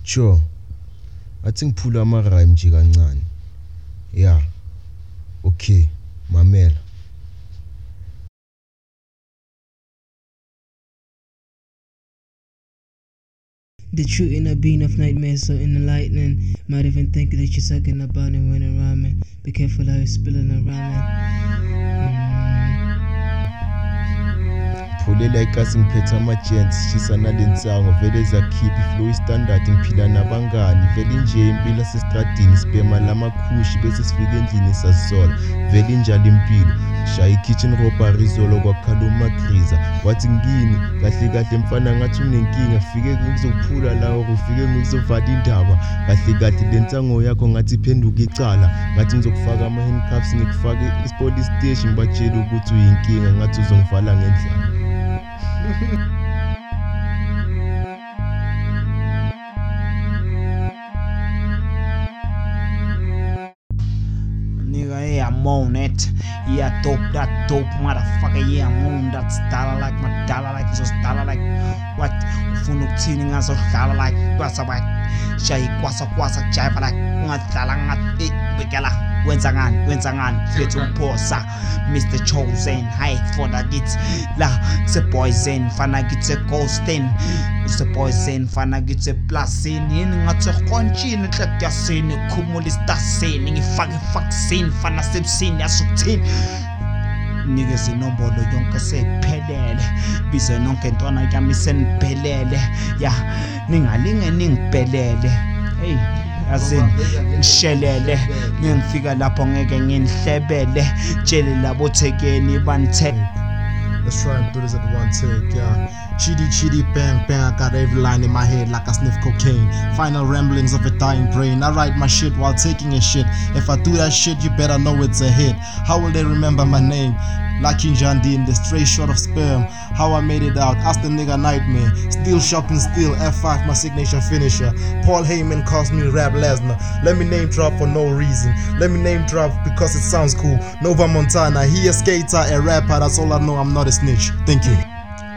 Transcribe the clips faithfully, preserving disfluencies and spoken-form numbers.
Sure. Athi ngiphula ama-rhyme nje kancane. Yeah. Okay, mamela. The true inner being of nightmares so enlightening. Might even think that you're sucking about it when you're rhyming. Be careful how you're spilling and rhyming. Phulela ikasi ngiphethe ama-gents shisa nalensango vele zakhipha iflow standard ngiphila nabangani vele nje impilo asestradini sibhema lamakhushi bese sifika endlini sazisola vele injalo impilo shaya i-kitchen robbery izolo kwakhala umagriza wathi ngini kahle kahle mfana ngathi unenkinga fike ngizokuphula lawo ufike ngizovala indaba kahle kahle lensango yakho ngathi iphenduka icala ngathi ngizokufaka ama-handcuffs ngikufake i-police station ngibatshela ukuthi uyinkinga ngathi uzongivala ngendlala. Nigga, yeah, I'm on it. Yeah, dope, that dope, motherfucker. Yeah, I'm on that. Dollar like my dollar like so dollar like what? Ufuna ukuthini ngazo dollar like kwasa what? Shayi kwasa kwasa jive like ngadala ngati bekela. Wenza ngani wenza ngani fethu uphosa Mister Chosen high for the git la se poison fana gitse ghosting se poison fana gitse plasini yini ngathi khonchini hlekyasini khumula istasini ngifake vaccine fana sepsini yasukuthini nikeze inombolo yonke sephelele bize nonke ntwana yami seniphelele ya ningalinge ningibhelele hey azini ngishelele ngifika lapho ngeke nginihlebele tshele labo thekeni banithe. Let's try and do this at one take, yeah. Chitty chitty bang bang, I got every line in my head like I sniff cocaine. Final ramblings of a dying brain. I write my shit while taking a shit. If I do that shit, you better know it's a hit. How will they remember my name? Like King Jandi in the straight shot of sperm. How I made it out, ask the nigga nightmare. Still shopping, still F five, my signature finisher. Paul Heyman calls me Rap Lesnar. Let me name drop for no reason. Let me name drop because it sounds cool. Nova Montana, he a skater, a rapper, that's all I know, I'm not a snitch. Thank you.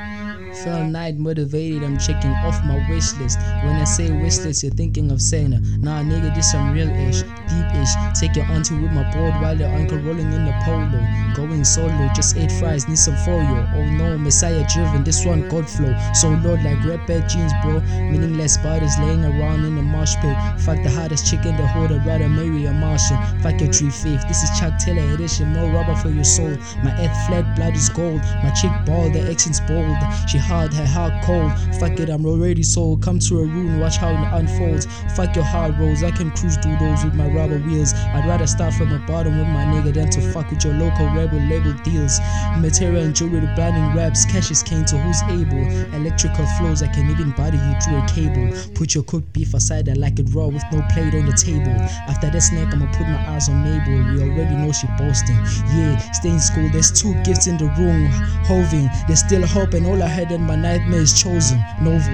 Felt night motivated, I'm checking off my wish list. When I say wish list, you're thinking of Santa. Nah, nigga, this some real ish, deep ish. Take your auntie with my board while your uncle rolling in the polo. Going solo, just ate fries, need some folio. Oh no, Messiah driven, this one God flow. So Lord, like red bad jeans, bro. Meaningless bodies laying around in the mosh pit. Fuck the hottest chick in the hood, I'd rather marry a Martian. Fuck your tree faith, this is Chuck Taylor edition. No rubber for your soul. My earth flat blood is gold. My chick bald, the accent's bold. She hard, her heart cold. Fuck it, I'm already sold. Come to a room, watch how it unfolds. Fuck your hard roads, I can cruise through those with my rubber wheels. I'd rather start from the bottom with my nigga than to fuck with your local rebel label deals. Material and jewelry, the blinding raps, cash is king to who's able. Electrical flows, I can even body you through a cable. Put your cooked beef aside, I like it raw with no plate on the table. After that snack, I'ma put my eyes on Mabel. We already know she boasting. Yeah, stay in school, there's two gifts in the room. Hoving, there's still hope and all I had in my nightmare is chosen. Nova.